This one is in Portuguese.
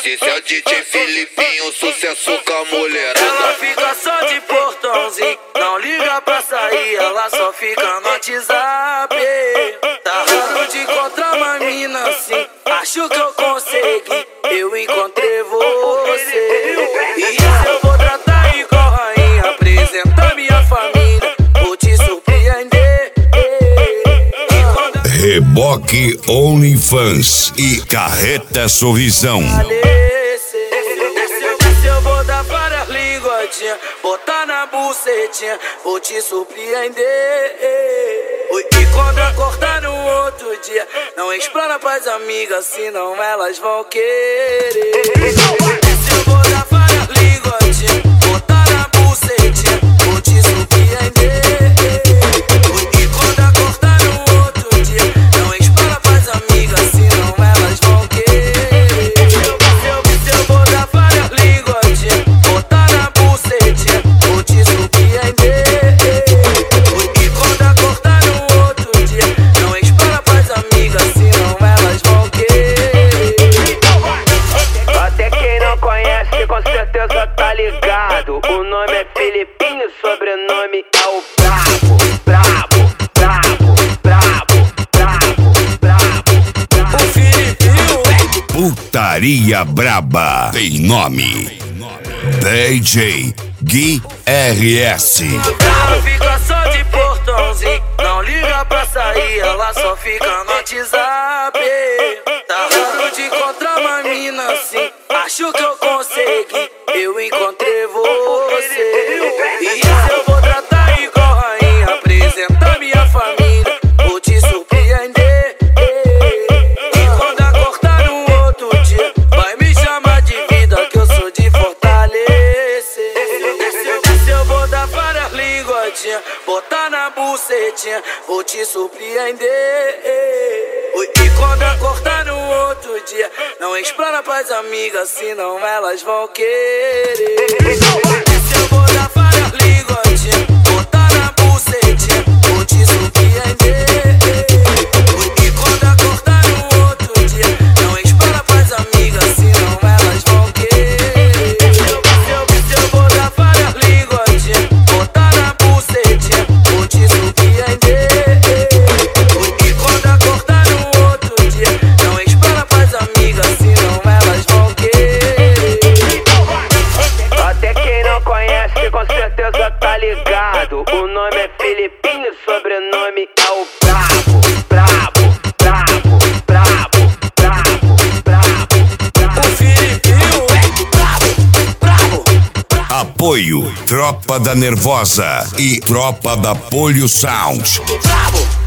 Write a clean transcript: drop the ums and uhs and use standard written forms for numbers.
Esse é o DJ Filipinho, sucesso com a mulherada. Ela fica só de portãozinho, não liga pra sair, ela só fica no WhatsApp. Tá raro de encontrar uma mina assim, acho que eu consegui, eu encontrei você. E esse eu vou tratar igual rainha, apresentar minha família, vou te surpreender. Reboque OnlyFans e Carreta Sorrisão. Eu vou dar várias linguadinhas, botar na bucetinha, vou te surpreender. E quando acordar no outro dia, não explana pras amigas, senão elas vão querer. Eu vou dar várias linguadinhas, botar na bucetinha, vou te surpreender. E quando acordar no outro dia, não explana pras amigas, senão elas vão querer. Eu vou dar várias linguadinhas, botar na bucetinha, vou te surpreender. E quando acordar no outro dia, não explana pras amigas, senão elas vão querer. Até quem não conhece com certeza tá ligado. O nome é Filipinho, sobrenome é o Brabo. Brabo, brabo, brabo, brabo, brabo. O Filipinho Putaria Braba tem nome: DJ Gui RS. ela fica só de portãozinho, não liga pra sair, ela só fica no WhatsApp. Tá raro de encontrar uma mina assim, acho que eu consegui, eu encontrei você. E esse eu vou tratar igual rainha, apresentar minha família, vou te surpreender. E quando acordar no outro dia, vai me chamar de vida, que eu sou de fortalecer. Esse eu vou dar várias linguadinhas, botar na bucetinha, vou te surpreender. E quando acordar no outro dia, não explana pras amigas, senão elas vão querer. Esse eu vou dar várias linguadinhas, botar na bucetinha, vou te surpreender. E quando acordar no outro dia, não explana pras amigas, senão elas vão querer. Eu vou dar várias linguadinhas, botar na bucetinha, vou te surpreender. E quando acordar no outro dia, não explana pras amigas, senão elas vão querer. Até quem não conhece com certeza tá ligado. O nome é Filipinho, sobrenome é o Brabo. Brabo, brabo, brabo, brabo, brabo. O Filipinho brabo. Apoio Tropa da Nervosa e Tropa da Polio Sound. Brabo.